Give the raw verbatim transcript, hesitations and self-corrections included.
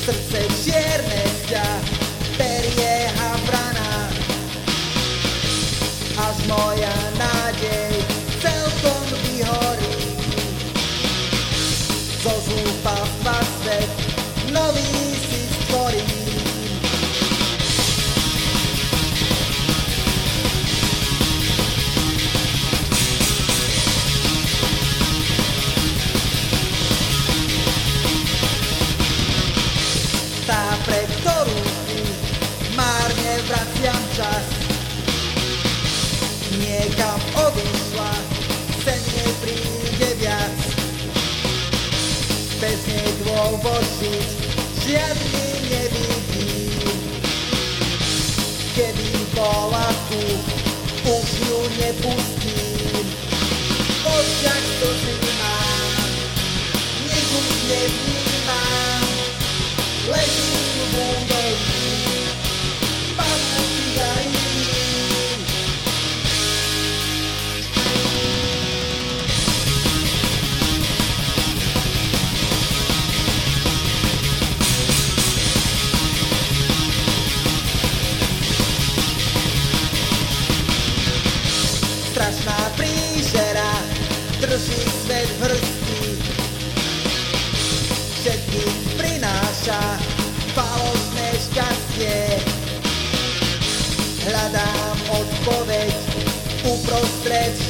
Srdce čierne ťa perie havrana, až moja nádej celkom vyhorí. Zo zúfalstva svet nový si stvorím. Tá, pre ktorú si márne vraciam čas, niekam odišla, sen nepríde viac. Bez nej dôvod žiť žiadny nevidím. Kedy bola tu, už ju nepustím. V očiach slzy mám, nech už nevnímam. Ležím v údolí, padám cigarí. Strašná príšera drží svet v hrsti, všetkým prináša falošné šťastie. Hľadám odpoveď uprostred